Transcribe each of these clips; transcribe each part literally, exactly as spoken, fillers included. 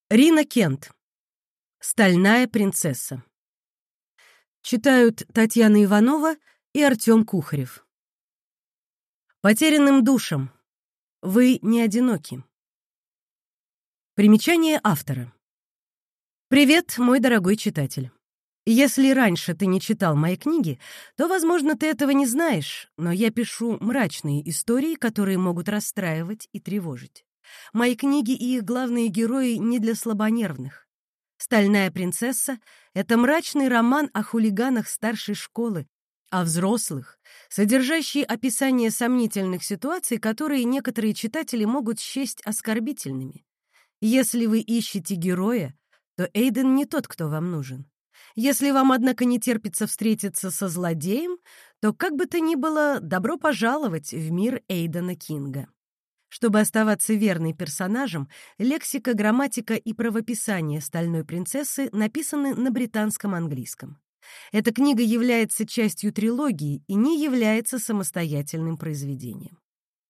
Рина Кент. «Стальная принцесса». Читают Татьяна Иванова и Артем Кухарев. Потерянным душам. Вы не одиноки. Примечание автора. Привет, мой дорогой читатель. Если раньше ты не читал мои книги, то, возможно, ты этого не знаешь, но я пишу мрачные истории, которые могут расстраивать и тревожить. Мои книги и их главные герои не для слабонервных. «Стальная принцесса» — это мрачный роман о хулиганах старшей школы, о взрослых, содержащий описание сомнительных ситуаций, которые некоторые читатели могут счесть оскорбительными. Если вы ищете героя, то Эйден не тот, кто вам нужен. Если вам, однако, не терпится встретиться со злодеем, то, как бы то ни было, добро пожаловать в мир Эйдена Кинга. Чтобы оставаться верной персонажам, лексика, грамматика и правописание «Стальной принцессы» написаны на британском английском. Эта книга является частью трилогии и не является самостоятельным произведением.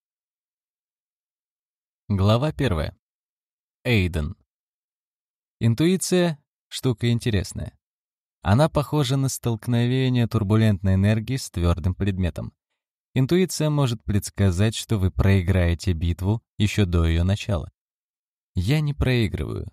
Глава первая. Эйден. Интуиция — штука интересная. Она похожа на столкновение турбулентной энергии с твердым предметом. Интуиция может предсказать, что вы проиграете битву еще до ее начала. Я не проигрываю.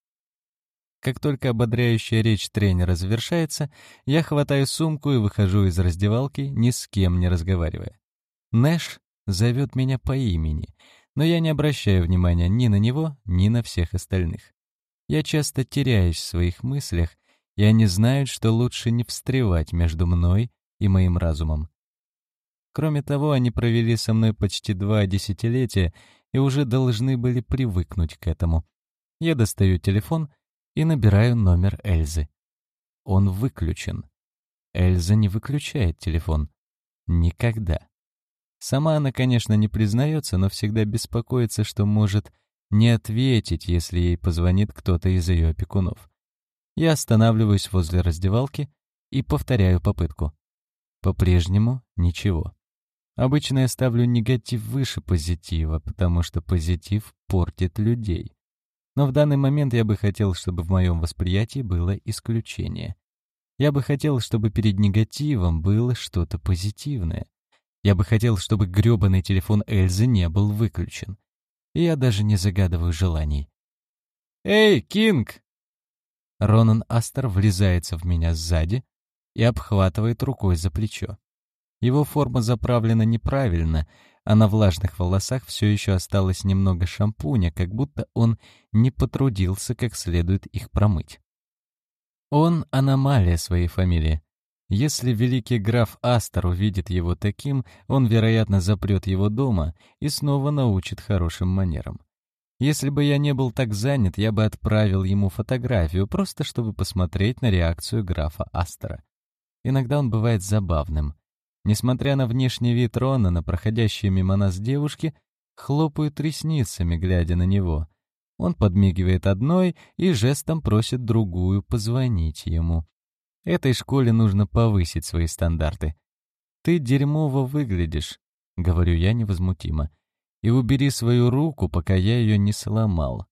Как только ободряющая речь тренера завершается, я хватаю сумку и выхожу из раздевалки, ни с кем не разговаривая. Нэш зовет меня по имени, но я не обращаю внимания ни на него, ни на всех остальных. Я часто теряюсь в своих мыслях, и они знают, что лучше не встревать между мной и моим разумом. Кроме того, они провели со мной почти два десятилетия и уже должны были привыкнуть к этому. Я достаю телефон и набираю номер Эльзы. Он выключен. Эльза не выключает телефон. Никогда. Сама она, конечно, не признается, но всегда беспокоится, что может не ответить, если ей позвонит кто-то из ее опекунов. Я останавливаюсь возле раздевалки и повторяю попытку. По-прежнему ничего. Обычно я ставлю негатив выше позитива, потому что позитив портит людей. Но в данный момент я бы хотел, чтобы в моем восприятии было исключение. Я бы хотел, чтобы перед негативом было что-то позитивное. Я бы хотел, чтобы грёбаный телефон Эльзы не был выключен. И я даже не загадываю желаний. «Эй, Кинг!» Ронан Астер влезается в меня сзади и обхватывает рукой за плечо. Его форма заправлена неправильно, а на влажных волосах все еще осталось немного шампуня, как будто он не потрудился как следует их промыть. Он — аномалия своей фамилии. Если великий граф Астер увидит его таким, он, вероятно, запрет его дома и снова научит хорошим манерам. Если бы я не был так занят, я бы отправил ему фотографию, просто чтобы посмотреть на реакцию графа Астера. Иногда он бывает забавным. Несмотря на внешний вид Ронана, проходящие мимо нас девушки хлопают ресницами, глядя на него. Он подмигивает одной и жестом просит другую позвонить ему. Этой школе нужно повысить свои стандарты. «Ты дерьмово выглядишь», — говорю я невозмутимо, — «и убери свою руку, пока я ее не сломал».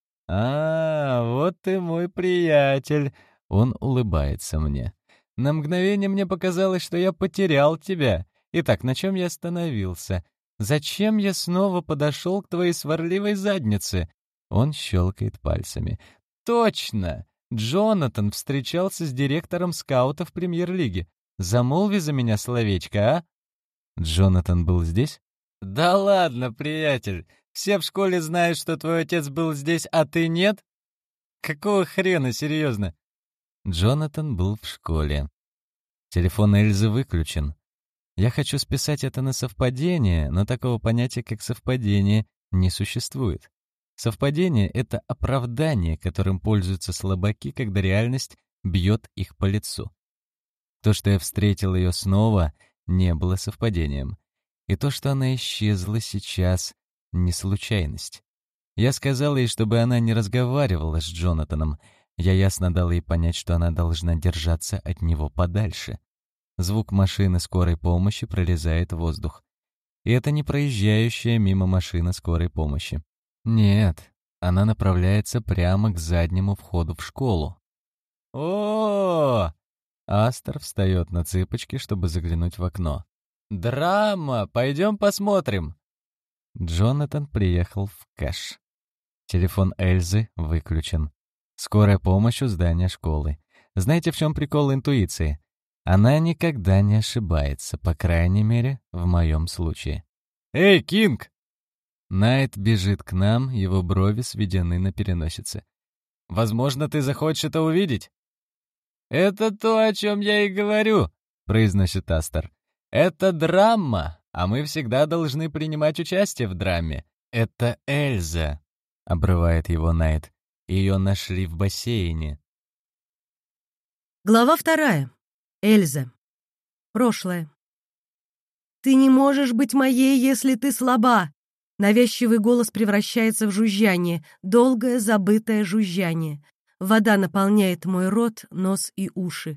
«А, вот ты мой приятель», — он улыбается мне. «На мгновение мне показалось, что я потерял тебя. Итак, на чем я остановился? Зачем я снова подошел к твоей сварливой заднице?» Он щелкает пальцами. «Точно! Джонатан встречался с директором скаутов премьер-лиги. Замолви за меня словечко, а?» «Джонатан был здесь?» «Да ладно, приятель. Все в школе знают, что твой отец был здесь, а ты нет? Какого хрена, серьезно?» Джонатан был в школе. Телефон Эльзы выключен. Я хочу списать это на совпадение, но такого понятия, как совпадение, не существует. Совпадение — это оправдание, которым пользуются слабаки, когда реальность бьет их по лицу. То, что я встретил ее снова, не было совпадением. И то, что она исчезла сейчас, не случайность. Я сказал ей, чтобы она не разговаривала с Джонатаном. Я ясно дал ей понять, что она должна держаться от него подальше. Звук машины скорой помощи прорезает воздух. И это не проезжающая мимо машина скорой помощи. Нет, она направляется прямо к заднему входу в школу. О! Астер встает на цыпочки, чтобы заглянуть в окно. «Драма! Пойдем посмотрим!» Джонатан приехал в Кэш. Телефон Эльзы выключен. Скорая помощь у здания школы. Знаете, в чем прикол интуиции? Она никогда не ошибается, по крайней мере, в моем случае. «Эй, Кинг!» Найт бежит к нам, его брови сведены на переносице. «Возможно, ты захочешь это увидеть?» «Это то, о чем я и говорю», — произносит Астер. «Это драма, а мы всегда должны принимать участие в драме. Это Эльза», — обрывает его Найт. «Ее нашли в бассейне». Глава вторая. Эльза. Прошлое. «Ты не можешь быть моей, если ты слаба!» Навязчивый голос превращается в жужжание, долгое забытое жужжание. Вода наполняет мой рот, нос и уши.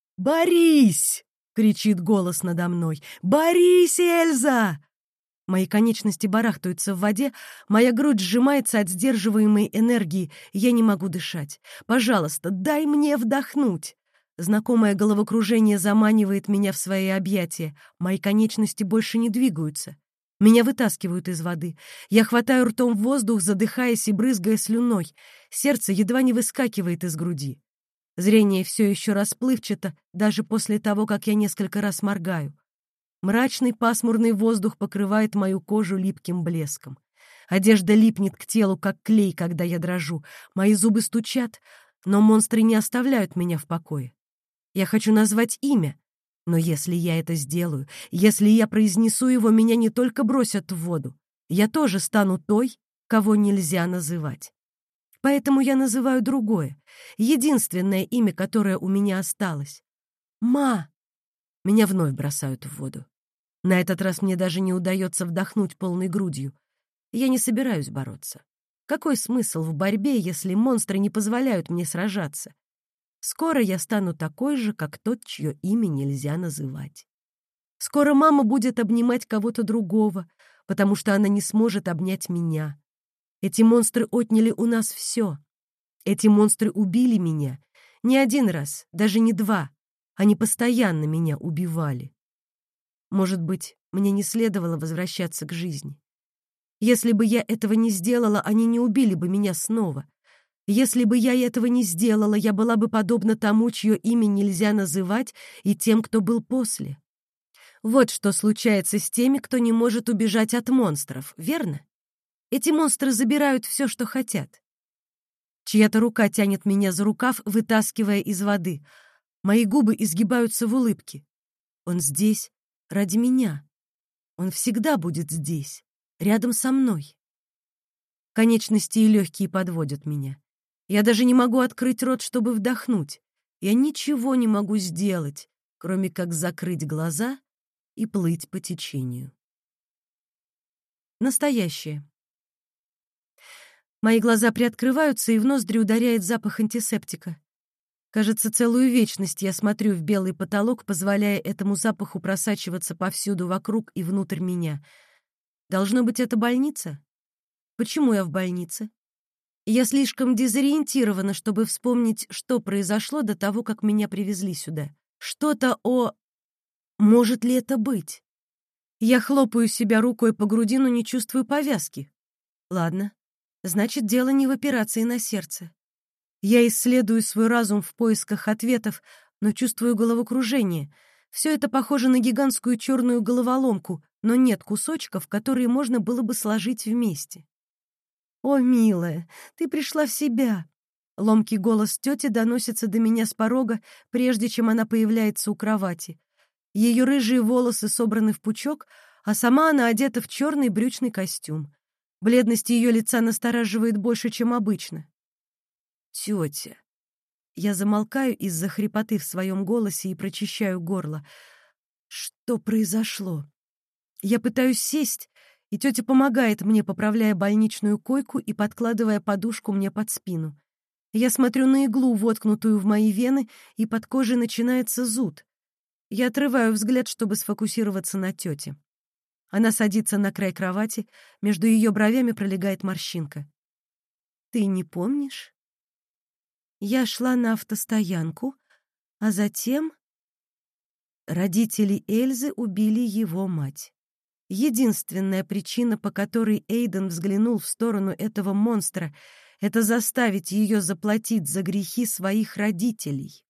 «Борись!» — кричит голос надо мной. «Борись, Эльза!» Мои конечности барахтаются в воде, моя грудь сжимается от сдерживаемой энергии, я не могу дышать. «Пожалуйста, дай мне вдохнуть!» Знакомое головокружение заманивает меня в свои объятия. Мои конечности больше не двигаются. Меня вытаскивают из воды. Я хватаю ртом воздух, задыхаясь и брызгая слюной. Сердце едва не выскакивает из груди. Зрение все еще расплывчато, даже после того, как я несколько раз моргаю. Мрачный пасмурный воздух покрывает мою кожу липким блеском. Одежда липнет к телу, как клей, когда я дрожу. Мои зубы стучат, но монстры не оставляют меня в покое. Я хочу назвать имя, но если я это сделаю, если я произнесу его, меня не только бросят в воду, я тоже стану той, кого нельзя называть. Поэтому я называю другое, единственное имя, которое у меня осталось. Ма! Меня вновь бросают в воду. На этот раз мне даже не удается вдохнуть полной грудью. Я не собираюсь бороться. Какой смысл в борьбе, если монстры не позволяют мне сражаться? Скоро я стану такой же, как тот, чье имя нельзя называть. Скоро мама будет обнимать кого-то другого, потому что она не сможет обнять меня. Эти монстры отняли у нас все. Эти монстры убили меня. Не один раз, даже не два. Они постоянно меня убивали. Может быть, мне не следовало возвращаться к жизни. Если бы я этого не сделала, они не убили бы меня снова. Если бы я этого не сделала, я была бы подобна тому, чье имя нельзя называть, и тем, кто был после. Вот что случается с теми, кто не может убежать от монстров, верно? Эти монстры забирают все, что хотят. Чья-то рука тянет меня за рукав, вытаскивая из воды. Мои губы изгибаются в улыбке. Он здесь ради меня. Он всегда будет здесь, рядом со мной. Конечности и легкие подводят меня. Я даже не могу открыть рот, чтобы вдохнуть. Я ничего не могу сделать, кроме как закрыть глаза и плыть по течению. Настоящее. Мои глаза приоткрываются, и в ноздри ударяет запах антисептика. Кажется, целую вечность я смотрю в белый потолок, позволяя этому запаху просачиваться повсюду вокруг и внутрь меня. Должно быть, это больница? Почему я в больнице? Я слишком дезориентирована, чтобы вспомнить, что произошло до того, как меня привезли сюда. Что-то о... Может ли это быть? Я хлопаю себя рукой по груди, но не чувствую повязки. Ладно, значит, дело не в операции на сердце. Я исследую свой разум в поисках ответов, но чувствую головокружение. Все это похоже на гигантскую черную головоломку, но нет кусочков, которые можно было бы сложить вместе. «О, милая, ты пришла в себя!» Ломкий голос тети доносится до меня с порога, прежде чем она появляется у кровати. Ее рыжие волосы собраны в пучок, а сама она одета в черный брючный костюм. Бледность ее лица настораживает больше, чем обычно. «Тетя!» Я замолкаю из-за хрипоты в своем голосе и прочищаю горло. «Что произошло?» Я пытаюсь сесть, и тетя помогает мне, поправляя больничную койку и подкладывая подушку мне под спину. Я смотрю на иглу, воткнутую в мои вены, и под кожей начинается зуд. Я отрываю взгляд, чтобы сфокусироваться на тете. Она садится на край кровати, между ее бровями пролегает морщинка. Ты не помнишь? Я шла на автостоянку, а затем родители Эльзы убили его мать. Единственная причина, по которой Эйден взглянул в сторону этого монстра, это заставить ее заплатить за грехи своих родителей.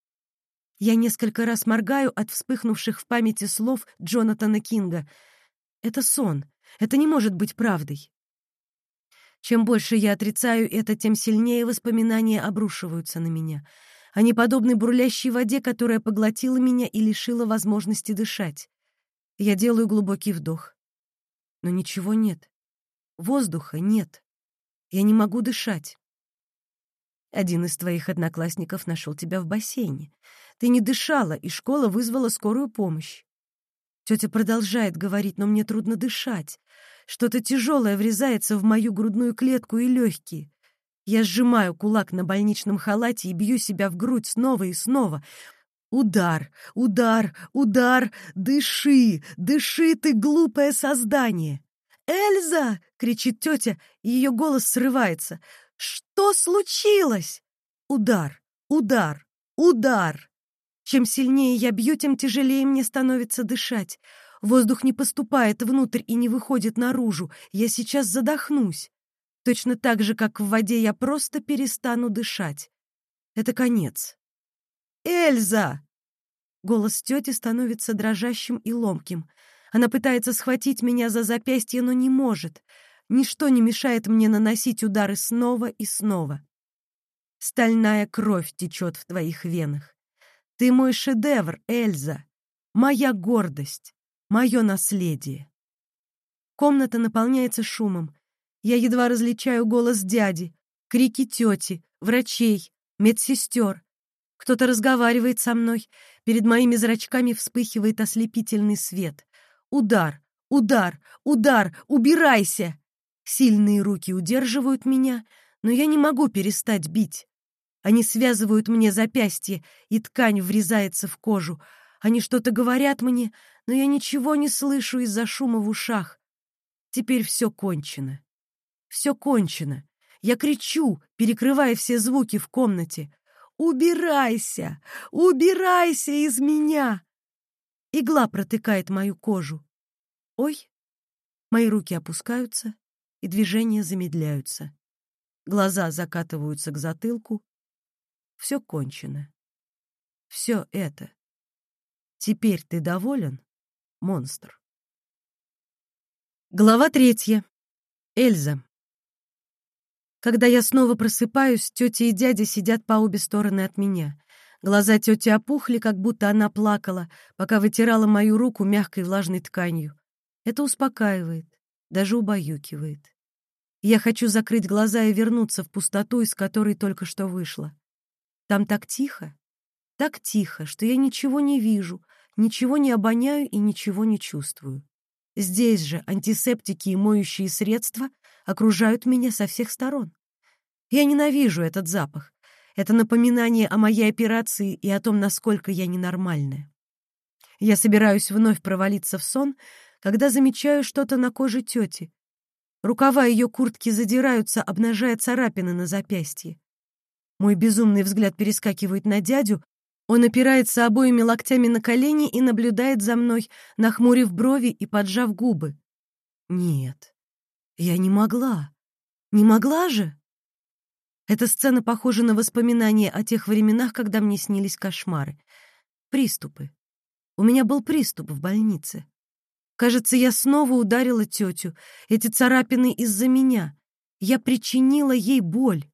Я несколько раз моргаю от вспыхнувших в памяти слов Джонатана Кинга. Это сон. Это не может быть правдой. Чем больше я отрицаю это, тем сильнее воспоминания обрушиваются на меня. Они подобны бурлящей воде, которая поглотила меня и лишила возможности дышать. Я делаю глубокий вдох. Но ничего нет. Воздуха нет. Я не могу дышать. Один из твоих одноклассников нашел тебя в бассейне. Ты не дышала, и школа вызвала скорую помощь. Тетя продолжает говорить, но мне трудно дышать. Что-то тяжелое врезается в мою грудную клетку и легкие. Я сжимаю кулак на больничном халате и бью себя в грудь снова и снова. Удар, удар, удар! Дыши, дыши, ты глупое создание! «Эльза!» — кричит тетя, и ее голос срывается. «Что случилось?» Удар, удар, удар! Чем сильнее я бью, тем тяжелее мне становится дышать. Воздух не поступает внутрь и не выходит наружу. Я сейчас задохнусь. Точно так же, как в воде, я просто перестану дышать. Это конец. «Эльза!» Голос тети становится дрожащим и ломким. Она пытается схватить меня за запястье, но не может. Ничто не мешает мне наносить удары снова и снова. Стальная кровь течет в твоих венах. Ты мой шедевр, Эльза. Моя гордость. Мое наследие. Комната наполняется шумом. Я едва различаю голос дяди, крики тети, врачей, медсестер. Кто-то разговаривает со мной. Перед моими зрачками вспыхивает ослепительный свет. Удар, удар, удар, убирайся! Сильные руки удерживают меня, но я не могу перестать бить. Они связывают мне запястье, и ткань врезается в кожу. Они что-то говорят мне, но я ничего не слышу из-за шума в ушах. Теперь все кончено. Все кончено. Я кричу, перекрывая все звуки в комнате. «Убирайся! Убирайся из меня!» Игла протыкает мою кожу. Ой! Мои руки опускаются, и движения замедляются. Глаза закатываются к затылку. Все кончено. Все это. Теперь ты доволен, монстр? Глава третья. Эльза. Когда я снова просыпаюсь, тетя и дядя сидят по обе стороны от меня. Глаза тети опухли, как будто она плакала, пока вытирала мою руку мягкой влажной тканью. Это успокаивает, даже убаюкивает. Я хочу закрыть глаза и вернуться в пустоту, из которой только что вышла. Там так тихо, так тихо, что я ничего не вижу, ничего не обоняю и ничего не чувствую. Здесь же антисептики и моющие средства окружают меня со всех сторон. Я ненавижу этот запах. Это напоминание о моей операции и о том, насколько я ненормальная. Я собираюсь вновь провалиться в сон, когда замечаю что-то на коже тети. Рукава ее куртки задираются, обнажая царапины на запястье. Мой безумный взгляд перескакивает на дядю. Он опирается обоими локтями на колени и наблюдает за мной, нахмурив брови и поджав губы. Нет, я не могла. Не могла же? Эта сцена похожа на воспоминания о тех временах, когда мне снились кошмары. Приступы. У меня был приступ в больнице. Кажется, я снова ударила тетю. Эти царапины из-за меня. Я причинила ей боль.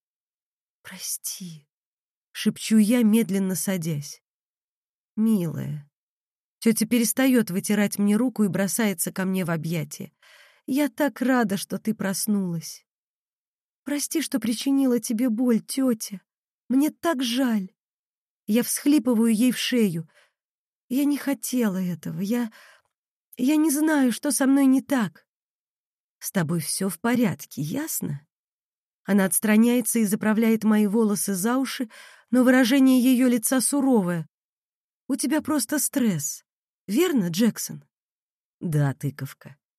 «Прости», — шепчу я, медленно садясь. «Милая». Тетя перестает вытирать мне руку и бросается ко мне в объятия. «Я так рада, что ты проснулась». «Прости, что причинила тебе боль, тетя. Мне так жаль». Я всхлипываю ей в шею. Я не хотела этого. Я... Я не знаю, что со мной не так. С тобой все в порядке, ясно? Она отстраняется и заправляет мои волосы за уши, но выражение ее лица суровое. У тебя просто стресс. Верно, Джексон? Да, тыковка.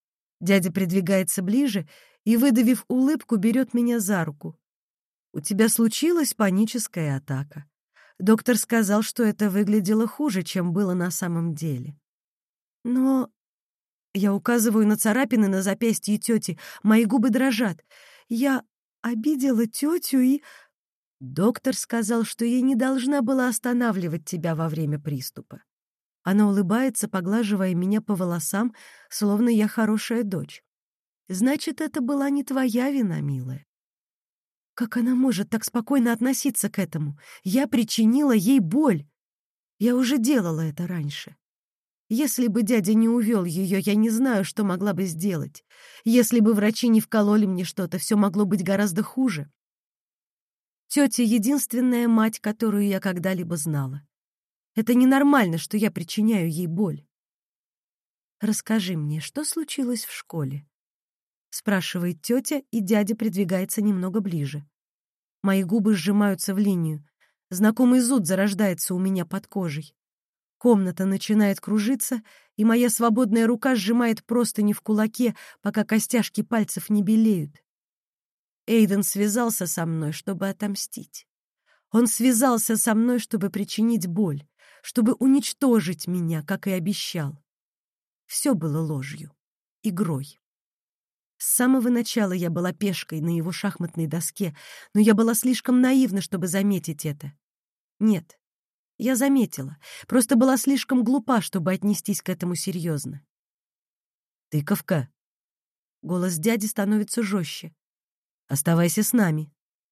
Дядя придвигается ближе и, выдавив улыбку, берет меня за руку. «У тебя случилась паническая атака. Доктор сказал, что это выглядело хуже, чем было на самом деле». «Но...» Я указываю на царапины на запястье тети. Мои губы дрожат. «Я обидела тетю и...» «Доктор сказал, что я не должна была останавливать тебя во время приступа». Она улыбается, поглаживая меня по волосам, словно я хорошая дочь. «Значит, это была не твоя вина, милая». Как она может так спокойно относиться к этому? Я причинила ей боль. Я уже делала это раньше. Если бы дядя не увел ее, я не знаю, что могла бы сделать. Если бы врачи не вкололи мне что-то, все могло быть гораздо хуже. Тетя — единственная мать, которую я когда-либо знала. Это ненормально, что я причиняю ей боль. «Расскажи мне, что случилось в школе?» — спрашивает тетя, и дядя придвигается немного ближе. Мои губы сжимаются в линию. Знакомый зуд зарождается у меня под кожей. Комната начинает кружиться, и моя свободная рука сжимает простыни в кулаке, пока костяшки пальцев не белеют. Эйден связался со мной, чтобы отомстить. Он связался со мной, чтобы причинить боль, чтобы уничтожить меня, как и обещал. Все было ложью, игрой. С самого начала я была пешкой на его шахматной доске, но я была слишком наивна, чтобы заметить это. Нет, я заметила, просто была слишком глупа, чтобы отнестись к этому серьезно. «Тыковка!» Голос дяди становится жестче. «Оставайся с нами».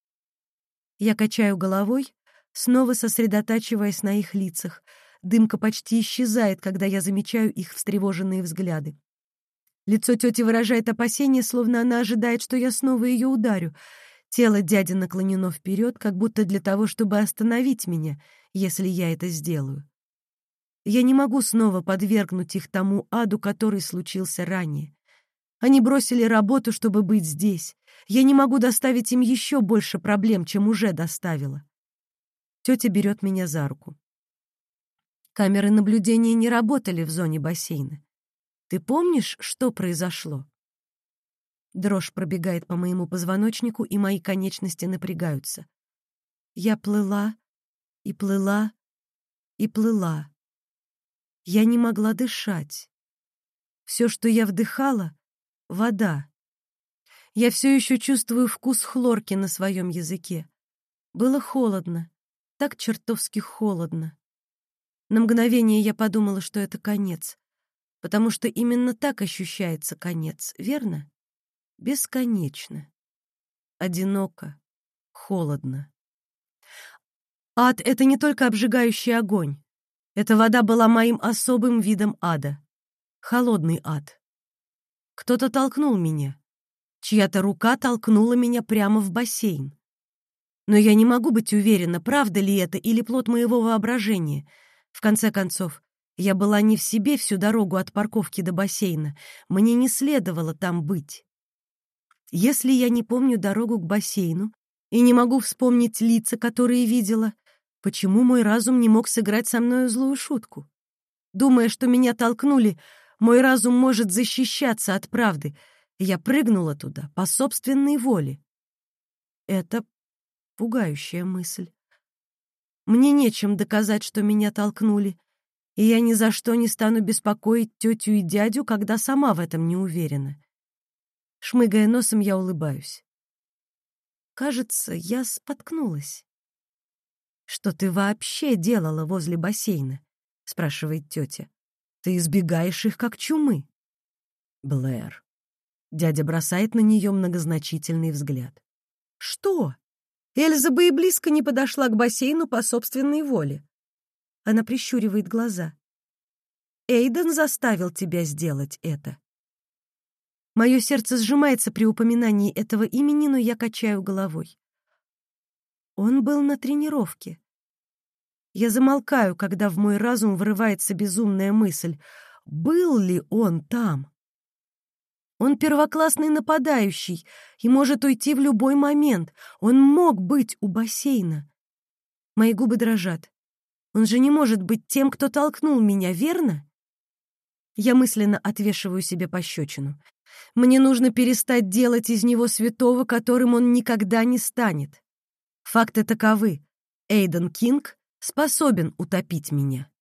Я качаю головой, снова сосредотачиваясь на их лицах. Дымка почти исчезает, когда я замечаю их встревоженные взгляды. Лицо тети выражает опасение, словно она ожидает, что я снова ее ударю. Тело дяди наклонено вперед, как будто для того, чтобы остановить меня, если я это сделаю. Я не могу снова подвергнуть их тому аду, который случился ранее. Они бросили работу, чтобы быть здесь. Я не могу доставить им еще больше проблем, чем уже доставила. Тетя берет меня за руку. Камеры наблюдения не работали в зоне бассейна. Ты помнишь, что произошло? Дрожь пробегает по моему позвоночнику, и мои конечности напрягаются. Я плыла и плыла и плыла. Я не могла дышать. Все, что я вдыхала — вода. Я все еще чувствую вкус хлорки на своем языке. Было холодно, так чертовски холодно. На мгновение я подумала, что это конец, потому что именно так ощущается конец, верно? Бесконечно. Одиноко. Холодно. Ад — это не только обжигающий огонь. Эта вода была моим особым видом ада. Холодный ад. Кто-то толкнул меня. Чья-то рука толкнула меня прямо в бассейн. Но я не могу быть уверена, правда ли это или плод моего воображения. В конце концов, я была не в себе всю дорогу от парковки до бассейна. Мне не следовало там быть. Если я не помню дорогу к бассейну и не могу вспомнить лица, которые видела, почему мой разум не мог сыграть со мною злую шутку? Думая, что меня толкнули, мой разум может защищаться от правды. Я прыгнула туда по собственной воле. Это пугающая мысль. Мне нечем доказать, что меня толкнули, и я ни за что не стану беспокоить тетю и дядю, когда сама в этом не уверена. Шмыгая носом, я улыбаюсь. Кажется, я споткнулась. «Что ты вообще делала возле бассейна?» — спрашивает тетя. «Ты избегаешь их, как чумы». «Блэр». Дядя бросает на нее многозначительный взгляд. «Что? Эльза бы и близко не подошла к бассейну по собственной воле». Она прищуривает глаза. «Эйден заставил тебя сделать это». Мое сердце сжимается при упоминании этого имени, но я качаю головой. Он был на тренировке. Я замолкаю, когда в мой разум врывается безумная мысль. Был ли он там? Он первоклассный нападающий и может уйти в любой момент. Он мог быть у бассейна. Мои губы дрожат. Он же не может быть тем, кто толкнул меня, верно? Я мысленно отвешиваю себе пощечину. Мне нужно перестать делать из него святого, которым он никогда не станет. Факты таковы. Эйден Кинг способен утопить меня.